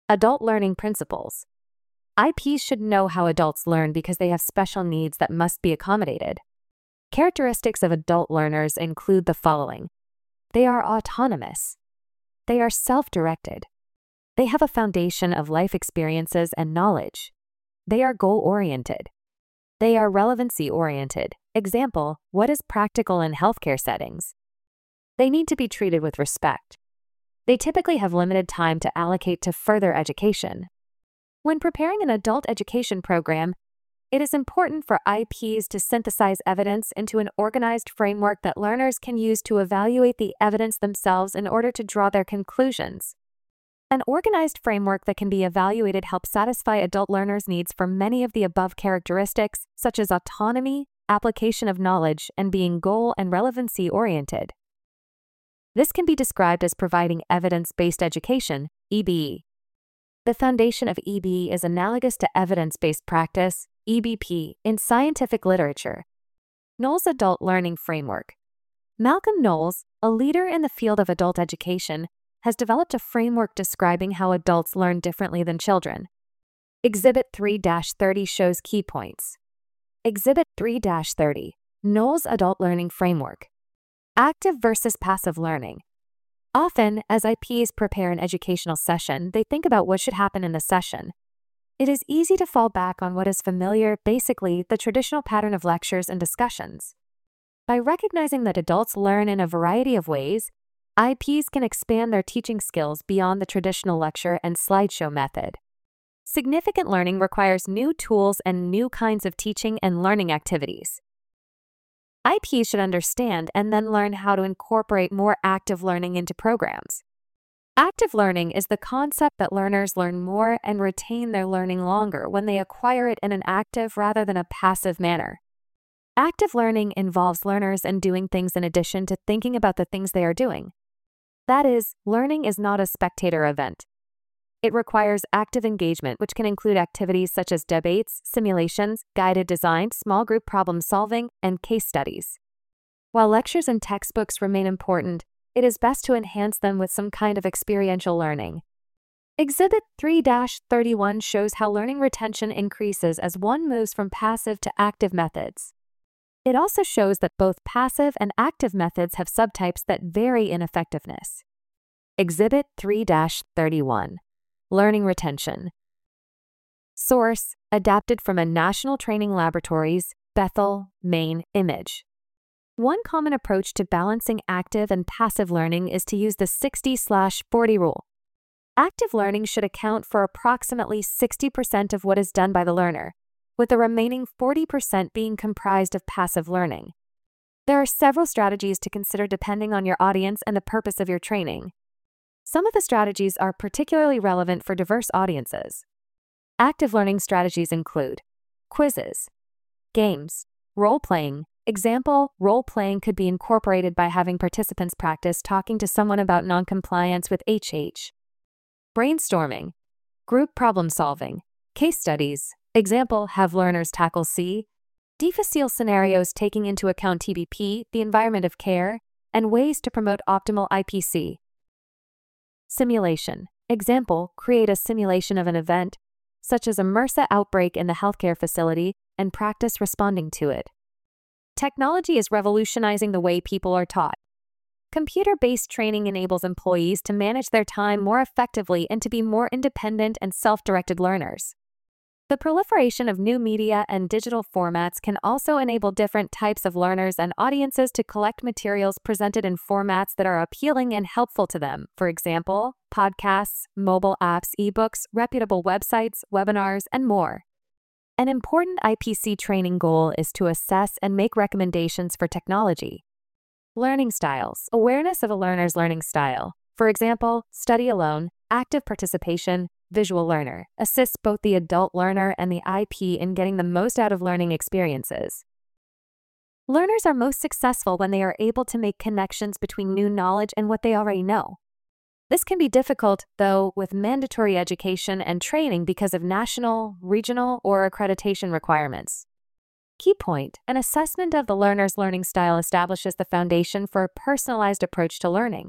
Adult learning principles. IPs should know how adults learn because they have special needs that must be accommodated. Characteristics of adult learners include the following. They are autonomous. They are self-directed. They have a foundation of life experiences and knowledge. They are goal-oriented. They are relevancy-oriented. Example, what is practical in healthcare settings? They need to be treated with respect. They typically have limited time to allocate to further education. When preparing an adult education program, it is important for IPs to synthesize evidence into an organized framework that learners can use to evaluate the evidence themselves in order to draw their conclusions. An organized framework that can be evaluated helps satisfy adult learners' needs for many of the above characteristics, such as autonomy, application of knowledge, and being goal and relevancy-oriented. This can be described as providing evidence-based education, EBE. The foundation of EBE is analogous to evidence-based practice, EBP, in scientific literature. Knowles Adult Learning Framework. Malcolm Knowles, a leader in the field of adult education, has developed a framework describing how adults learn differently than children. Exhibit 3-30 shows key points. Exhibit 3-30, Knowles Adult Learning Framework. Active versus passive learning. Often, as IPs prepare an educational session, they think about what should happen in the session. It is easy to fall back on what is familiar, basically the traditional pattern of lectures and discussions. By recognizing that adults learn in a variety of ways, IPs can expand their teaching skills beyond the traditional lecture and slideshow method. Significant learning requires new tools and new kinds of teaching and learning activities. IPs should understand and then learn how to incorporate more active learning into programs. Active learning is the concept that learners learn more and retain their learning longer when they acquire it in an active rather than a passive manner. Active learning involves learners and doing things in addition to thinking about the things they are doing. That is, learning is not a spectator event. It requires active engagement, which can include activities such as debates, simulations, guided design, small group problem solving, and case studies. While lectures and textbooks remain important, it is best to enhance them with some kind of experiential learning. Exhibit 3-31 shows how learning retention increases as one moves from passive to active methods. It also shows that both passive and active methods have subtypes that vary in effectiveness. Exhibit 3-31. Learning retention. Source: adapted from a National Training Laboratories, Bethel, Maine image. One common approach to balancing active and passive learning is to use the 60/40 rule. Active learning should account for approximately 60% of what is done by the learner, with the remaining 40% being comprised of passive learning. There are several strategies to consider depending on your audience and the purpose of your training. Some of the strategies are particularly relevant for diverse audiences. Active learning strategies include quizzes, games, role-playing. Example, role-playing could be incorporated by having participants practice talking to someone about noncompliance with HH. Brainstorming, group problem-solving, case studies. Example, have learners tackle C, difficile scenarios taking into account TBP, the environment of care, and ways to promote optimal IPC. Simulation. Example, create a simulation of an event, such as a MRSA outbreak in the healthcare facility, and practice responding to it. Technology is revolutionizing the way people are taught. Computer-based training enables employees to manage their time more effectively and to be more independent and self-directed learners. The proliferation of new media and digital formats can also enable different types of learners and audiences to collect materials presented in formats that are appealing and helpful to them. For example, podcasts, mobile apps, ebooks, reputable websites, webinars, and more. An important IPC training goal is to assess and make recommendations for technology. Learning styles. Awareness of a learner's learning style. For example, study alone, active participation, visual learner, assists both the adult learner and the IP in getting the most out of learning experiences. Learners are most successful when they are able to make connections between new knowledge and what they already know. This can be difficult, though, with mandatory education and training because of national, regional, or accreditation requirements. Key point: an assessment of the learner's learning style establishes the foundation for a personalized approach to learning.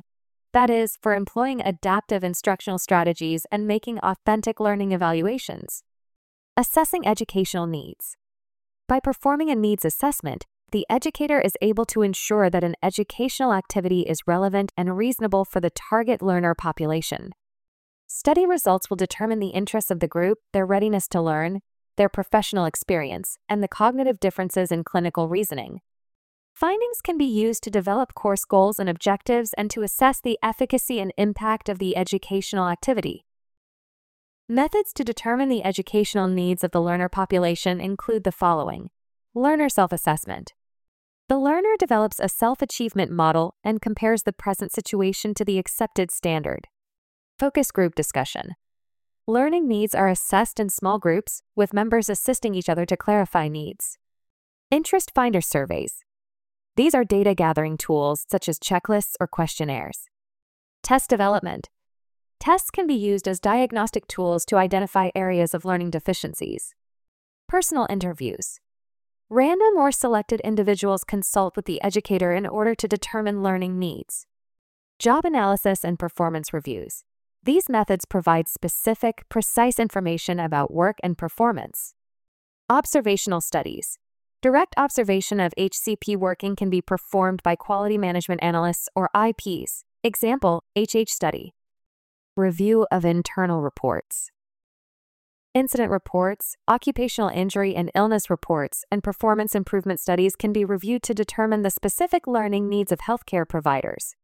That is, for employing adaptive instructional strategies and making authentic learning evaluations. Assessing educational needs. By performing a needs assessment, the educator is able to ensure that an educational activity is relevant and reasonable for the target learner population. Study results will determine the interests of the group, their readiness to learn, their professional experience, and the cognitive differences in clinical reasoning. Findings can be used to develop course goals and objectives and to assess the efficacy and impact of the educational activity. Methods to determine the educational needs of the learner population include the following. Learner self-assessment. The learner develops a self-achievement model and compares the present situation to the accepted standard. Focus group discussion. Learning needs are assessed in small groups, with members assisting each other to clarify needs. Interest finder surveys. These are data gathering tools such as checklists or questionnaires. Test development. Tests can be used as diagnostic tools to identify areas of learning deficiencies. Personal interviews. Random or selected individuals consult with the educator in order to determine learning needs. Job analysis and performance reviews. These methods provide specific, precise information about work and performance. Observational studies. Direct observation of HCP working can be performed by quality management analysts or IPs. Example, HH study. Review of internal reports. Incident reports, occupational injury and illness reports, and performance improvement studies can be reviewed to determine the specific learning needs of healthcare providers.